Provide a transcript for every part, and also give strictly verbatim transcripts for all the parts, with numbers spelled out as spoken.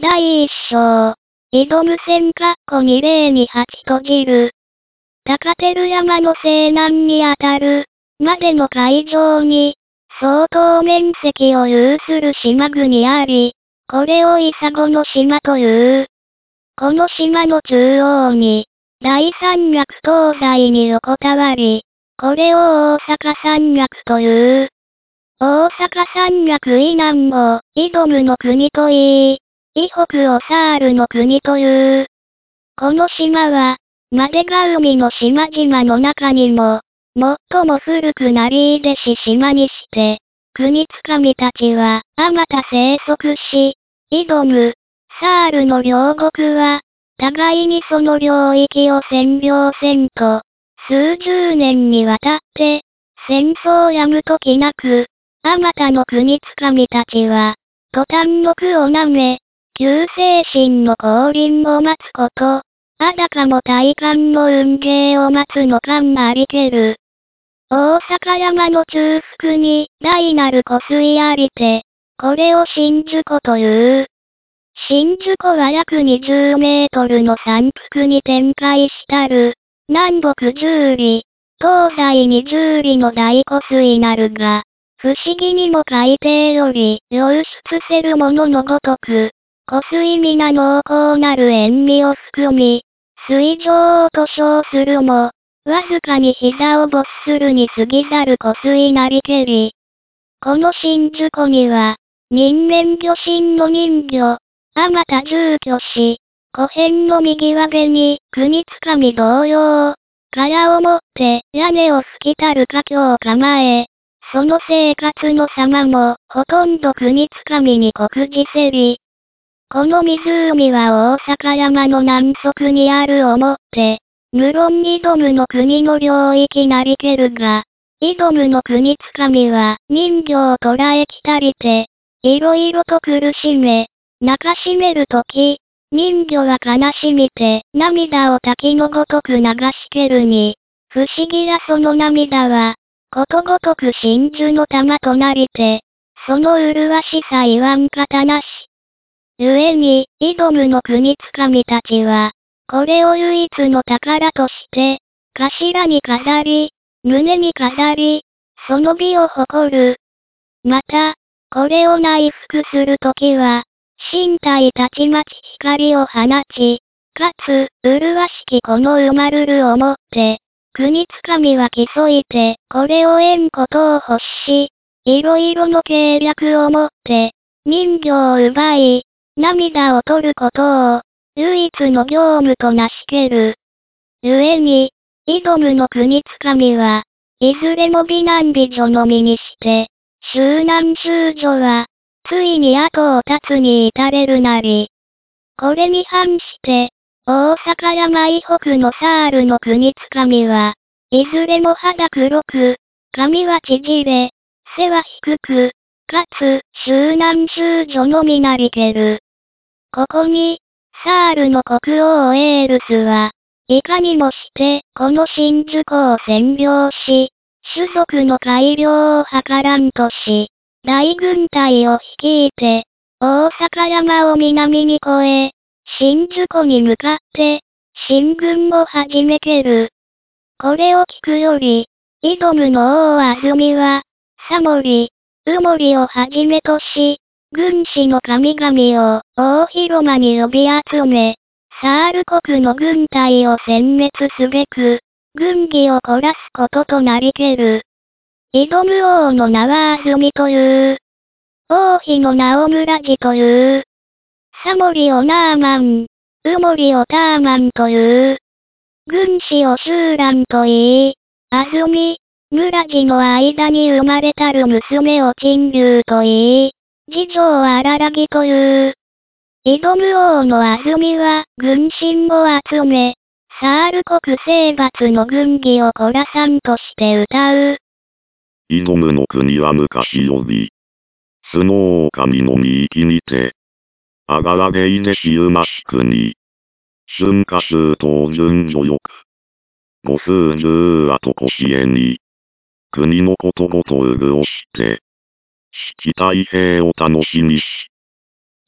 だいいっ章。挑む戦かっこにれいにはち閉じる。高照山の西南にあたる、までの海上に、相当面積を有する島国あり、これをイサゴの島という。この島の中央に、大山脈東西に横たわり、これを大阪山脈という。大阪山脈以南を、イドムの国といい、以北をサールの国という。この島は、マデガ海の島々の中にも、最も古くなりいでし島にして、国民たちは、あまた生息し、イドム、サールの両国は、互いにその領域を占領せんと、数十年にわたって、戦争をやむときなく、あまたの国民たちは、途端の苦をなめ、救世神の降臨を待つこと、あだかも大寒の運慶を待つの間ありける。大阪山の中腹に大なる湖水ありて、これを宍道湖という。宍道湖は約にじゅうメートルの山腹に展開したる、南北じゅう里、東西にじゅう里の大湖水なるが、不思議にも海底より溶出せるもののごとく、湖水皆濃厚なる塩味を含み、水上と称するも、わずかに膝を没するに過ぎざる湖水なりけり。この宍道湖には、人面魚神の人魚、あまた住居し、湖辺の右上げに、国民同様、殻を持って屋根を吹きたる家境を構え、その生活の様も、ほとんど国民に酷似せり。この湖は大阪山の南側にある思って、無論イドムの国の領域なりけるが、イドムの国民は人魚を捕らえきたりて、いろいろと苦しめ、泣かしめるとき、人魚は悲しみて涙を滝のごとく流しけるに、不思議やその涙は、ことごとく真珠の玉となりて、その麗しさ言わん方なし。故に、イドムの国民たちは、これを唯一の宝として、頭に飾り、胸に飾り、その美を誇る。また、これを内服するときは、身体たちまち光を放ち、かつ、麗しきこの生まるるをもって、国民は競いて、これを得んことを欲し、いろいろの計略をもって、人魚を奪い、涙を取ることを、唯一の業務となしける。故に、イドムの国民は、いずれも美男美女のみにして、周男周女は、ついに後を絶つに至れるなり。これに反して、大阪山以北のサールの国民は、いずれも肌黒く、髪は縮れ、背は低く、かつ、周男周女のみなりける。ここに、サールの国王エールスは、いかにもして、この宍道湖を占領し、種族の改良を図らんとし、大軍隊を率いて、大阪山を南に越え、宍道湖に向かって、進軍を始めける。これを聞くより、イドムの王安住は、サモリ、ウモリをはじめとし、軍師の神々を大広間に呼び集め、サール国の軍隊を殲滅すべく、軍議を凝らすこととなりける。イドム王の名は安住という。王妃の名を村地という。サモリをナーマン、ウモリをターマンという。軍師をシューランと言い、安住、村地の間に生まれたる娘を陳竜と言い、次女を荒らぎという。イドム王の安住は軍神を集め、サール国征伐の軍議を凝らさんとして歌う。 イドムの国は昔より、スノー狼の御域にて、あがらげいでしうましくに、春夏秋冬順序よく、五数十後こしえに、国のことごと潤して、四季太平を楽しみし、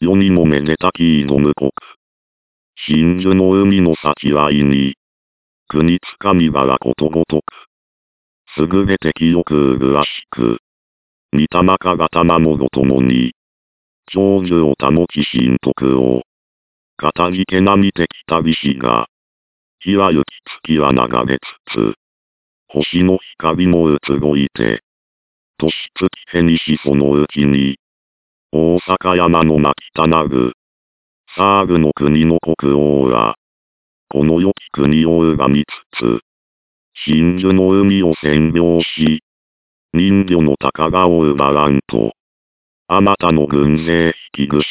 世にもめでたき挑む国。真珠の海の幸はいに。国つかみがらことごとく。すぐべて清くうぐらしく。御霊かがたまもごともに。長寿を保ち神徳を。語りけなみてきたりしが。日は行き月は流れつつ。星の光もうつごいて。年月へにしそのうちに。大阪山の巻きたなぐ。サーグの国の国王ら。この良き国を拝みつつ。真珠の海を占領し。人魚の鷹がを奪わんと。あまたの軍勢引きぐして。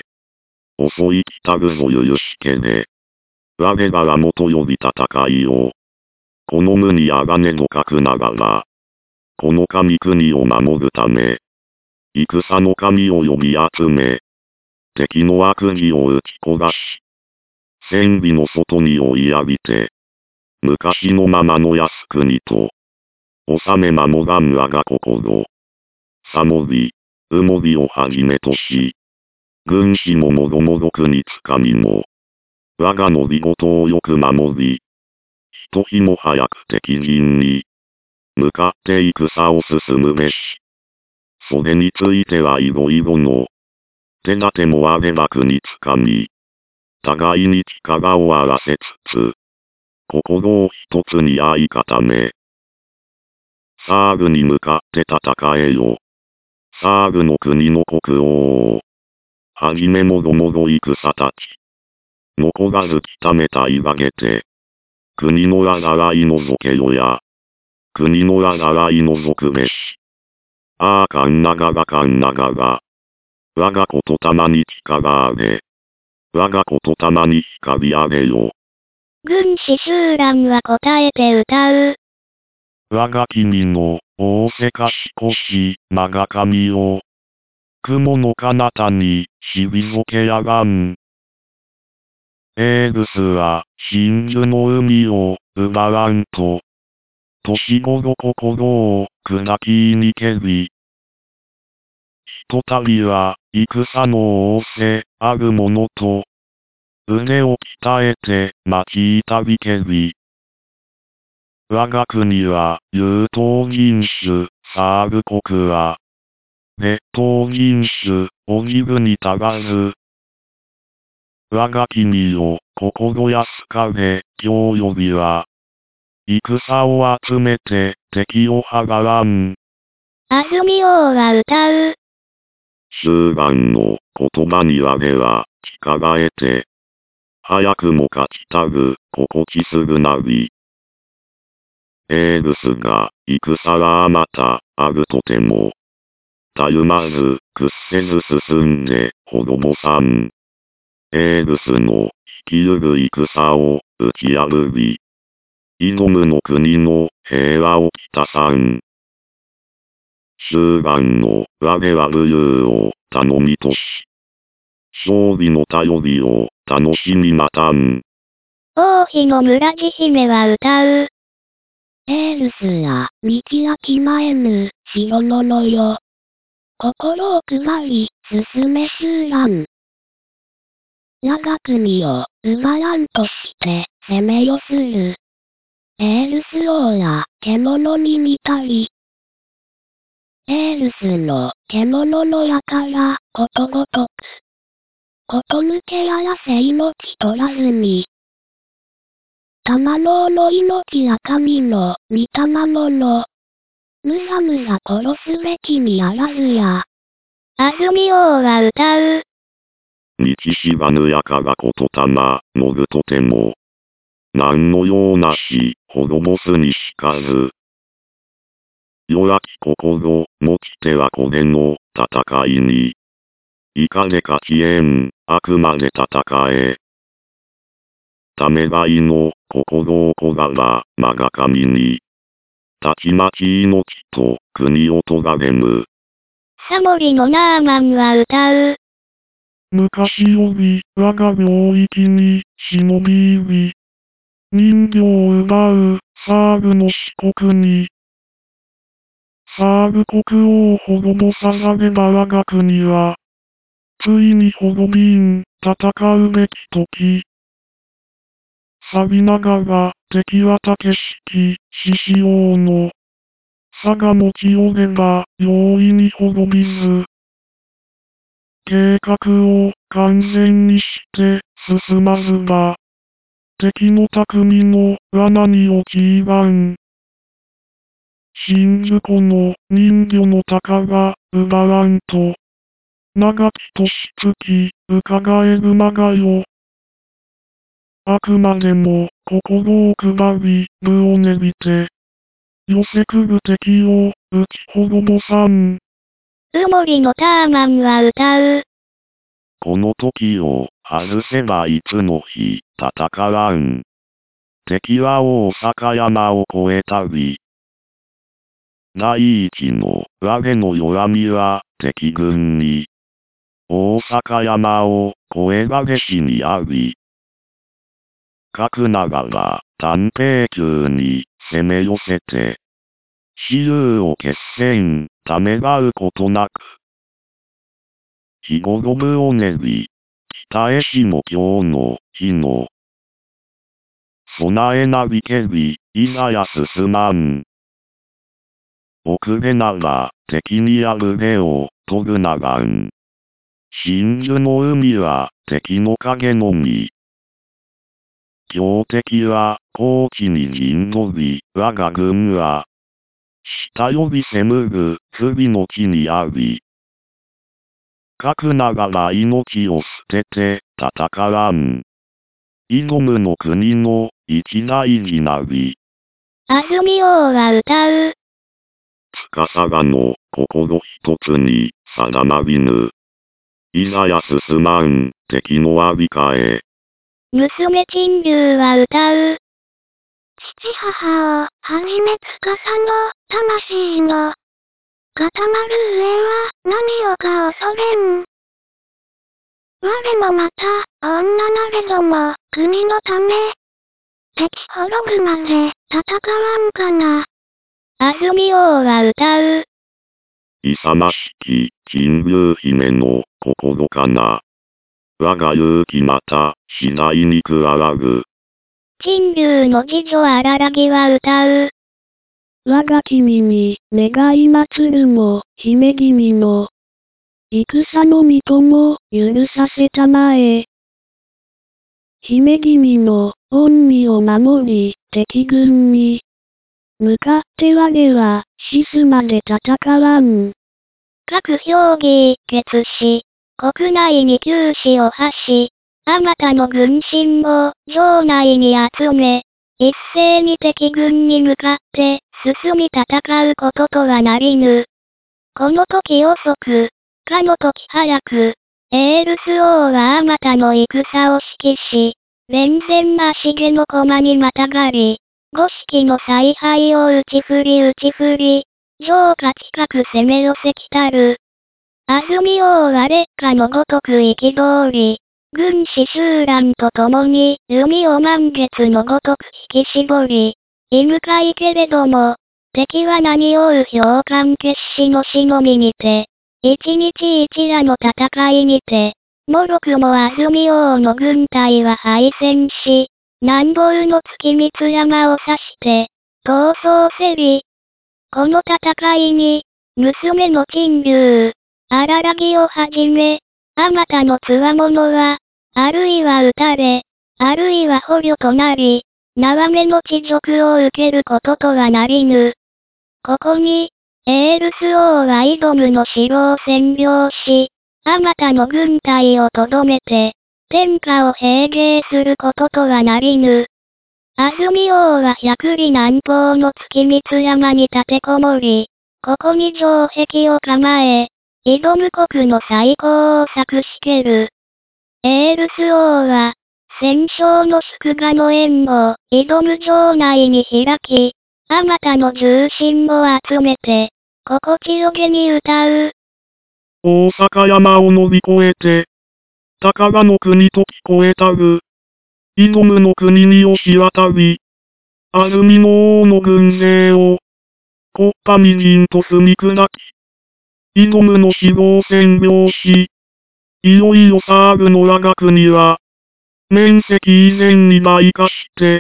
遅いきたぐぞゆゆしけで。我がらもとよび戦いを。この無にあがねどかくながら。この神国を守るため。戦の神を呼び集め。敵の悪事を打ち焦がし。戦備の外に追いやりて。昔のままの靖国と。治めまもがん我が心。さもり、うもりをはじめとし。軍師ももごもご国つかみも。我がのりごとをよく守り。ひと日も早く敵陣に。向かって戦を進むべし。それについてはいろいろの。手立てもあれば国つかみ。互いに力をあらせつつ。心を一つに相固め。サーグに向かって戦えよ。サーグの国の国王を。はじめもごもご戦たち。残らずきためたいがげて。国のらがらいのぞけよや。国のらがらいのぞくべし。ああかんなががかんながが。我がことたまに力あれ。我がことたまに光あれよ。 軍師集団は答えて歌う。 我が君の仰せかしこしまが神を。雲の彼方に退けやがん。エーグスは真珠の海を奪わんと。年ごろ心を砕きにけり。ひとたびは戦の仰せあるものと。腕を鍛えて待ちいたびけり。我が国は優等人種サーグ国は。劣等人種鬼国たがず。我が君よ心安かれ今日よりは。戦を集めて敵をはがらん。 安住王が歌う。 終盤の言葉に我は力得て。早くも勝ちたぐ心地すぐなり。エーグスが戦らあまたあるとても。たゆまず屈せず進んで滅ぼさん。エーグスの引きゆぐ戦を打ち破り。挑むの国の平和をきたさん。終盤の我は武勇を頼みとし。勝利の頼りを楽しみまたん。 王妃の村地姫は歌う。エールスや道飽きまえぬ白ののよ。心を配り進め集団。我が国を奪わんとして攻めよする。エールス王や獣に似たり。エールスの獣のやからことごとく。こと抜けややせ命取らずに。玉のの命や神の御霊もの。むやむや殺すべきにあらずや。安住王が歌う。 道しばぬやかがことたまのぐとても。何の用なし滅ぼすにしかず。弱き心持ちてはこれの戦いに。いかれ勝ちえん、あくまで戦え。ためがいの心をこがら、まが神に。たちまち命と国をとがれむ。 サモリのナーマンは歌う。 昔より我が領域に忍び入り。人魚を奪うサーグの四国に。サーグ国王を滅ぼさざれば我が国は。 ついに滅びん、戦うべき時。錆びながら、敵は竹式、獅子王の。差が持ち寄れば、容易に滅びず。計画を完全にして進まずば、敵の匠の罠に落ちばん。真珠湖の人魚の宝、奪わんと。長き年月、伺えるまがよ。あくまでも、心を配り、部を練びて。寄せ来る敵を、撃ち滅ぼさん。 うもりのターマンは歌う。 この時を、外せばいつの日、戦わん。敵は大阪山を越えたり。第一の、我の弱みは、敵軍に。大阪山を、越えられしにあり。かくながら、短兵急に、攻め寄せて。雌雄を決せん、ためらうことなく。日頃部を練り、北へしも今日の日の。備えなりけり、いざや進まん。遅れなら、敵に敗れを、取るならん。真珠の海は、敵の影のみ。強敵は、高地に陣取り、我が軍は、下より攻むる、不備の地にあり。かくながら命を捨てて、戦わん。挑むの国の、一大事なり。 安住王は歌う。 司がの、心一つに、定まりぬ。いざや進まん、敵のありかえ。 娘珍竜は歌う。 父母を、はじめ司の、魂の。固まる上は、何をか恐れん。我もまた、女なれども、国のため。敵滅ぶまで、戦わんかな。 安住王は歌う。 勇ましき、金竜姫の、心かな。我が勇気また、次第に加わる。 珍竜の次女荒らぎは歌う。 我が君に、願い祭るも、姫君の。戦の身とも、許させたまえ。姫君の、恩義を守り、敵軍に。向かって我は、死すまで戦わん。 各評議、決し、国内に九死を発し、あまたの軍神を、城内に集め、一斉に敵軍に向かって、進み戦うこととはなりぬ。この時遅く、かの時早く、エールス王はあまたの戦を指揮し、連前足毛の駒にまたがり、五色の采配を打ち振り打ち振り、城下近く攻め寄せきたる。安住王は烈火のごとく憤り、軍師集団と共に海を満月のごとく引き絞り、射向かいけれども、敵は何をう氷冠決死の死のみにて、一日一夜の戦いにて、もろくも安住王の軍隊は敗戦し、南方の月光山を指して、逃走せり。この戦いに、娘の珍竜、荒らぎをはじめ、あまたの強者は、あるいは撃たれ、あるいは捕虜となり、縄目の恥辱を受けることとはなりぬ。ここに、エールス王は挑むの城を占領し、あまたの軍隊をとどめて、天下を平芸することとはなりぬ。安住王は百里南方の月光山に立てこもり、ここに城壁を構え、挑む国の最高を策しける。エールス王は、戦勝の祝賀の宴を挑む城内に開き、あまたの重臣を集めて、心地よげに歌う。 大阪山を乗り越えて、宝の国と聞こえたる。挑むの国に押し渡り、安住の王の軍勢を、木っ端みじんと踏み砕き、挑むの城を占領し、 いよいよサーグの我が国は、面積以前に倍化して、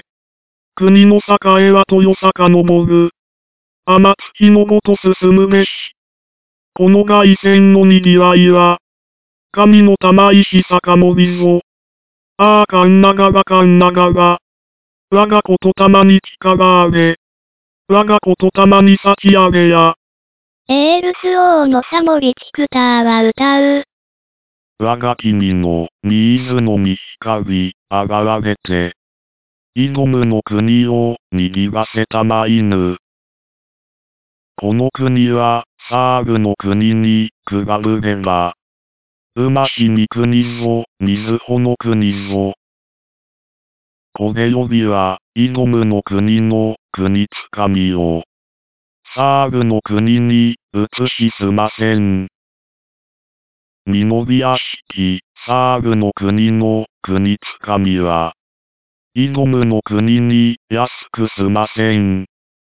国の栄は豊遡る。天月のごと進むべし。この凱旋のにぎわいは、神の玉石坂森ぞ。ああかんなががかんながが。我がことたまに聞かがあれ。我がことたまに咲き上げや。 エールス王のサモリチクターは歌う。 我が君のニーズのに光あがられて。挑むの国を握らせたま犬。この国はサーグの国にくがるれら。馬しに国ぞ、水穂の国ぞ。これよりは、挑むの国の国つかみを。サーグの国に移しすません。実りやしき、サーグの国の国つかみは。挑むの国に安くすません。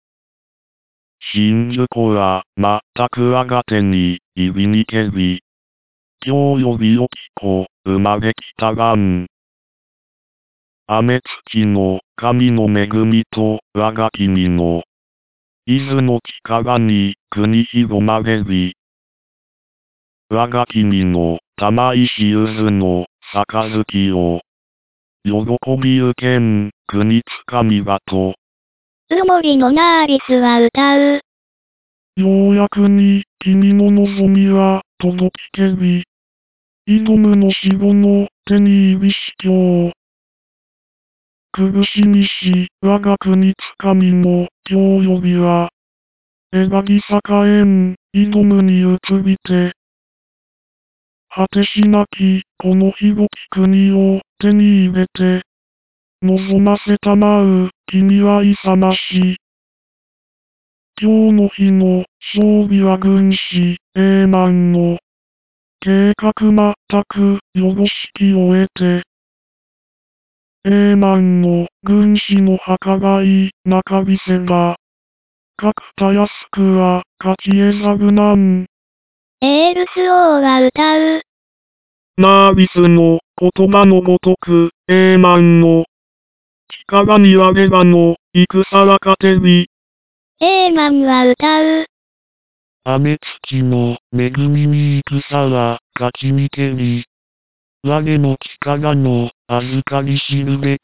真珠は、まったく我が手に、入りにけり。今日よりよき子、生まれきたがん。雨月の、神の恵みと、我が君の。伊豆の力に、国広まれり。我が君の、玉石ゆずの、杯を。喜びゆけん、国つかみがと。 うもりのナーリスは歌う。 ようやくに、君の望みは、届きけり。挑むの死後の、手に入りし今日。苦しみし、我が国つかみも、今日よりは。描き栄えん、挑むに移りて。果てしなき、この広き国を、手に入れて。望ませたまう、君は勇まし。今日の日の、勝利は軍師、英満の。計画全く、よろしきを得て。英満の、軍師の墓がい、中見せが。各たやすくは、勝ち得ざぐなん。 エールス王は歌う。 ナービスの、言葉のごとく、英満の。力に我らの、戦は勝てり。 エーマンは歌う。 雨月の、恵みに戦は、勝ちにけり。我の力の、預かり知るべき。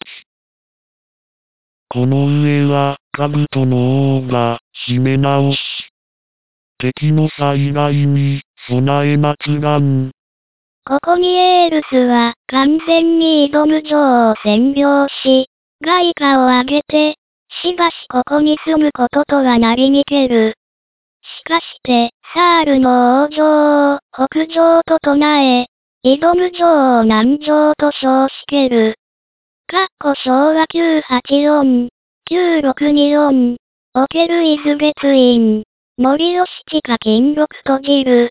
この上は、兜の王が、締め直し。敵の災害に、備え祭らん。 ここにエールスは、完全に挑む女を占領し、外貨を上げて、しばしここに住むこととはなりにける。しかして、サールの王女を北上と唱え、挑む女を南上と称しける。かっこしょうわきゅうはちよん、きゅうろくによん、おけるイズ別院、森吉近金録閉じる。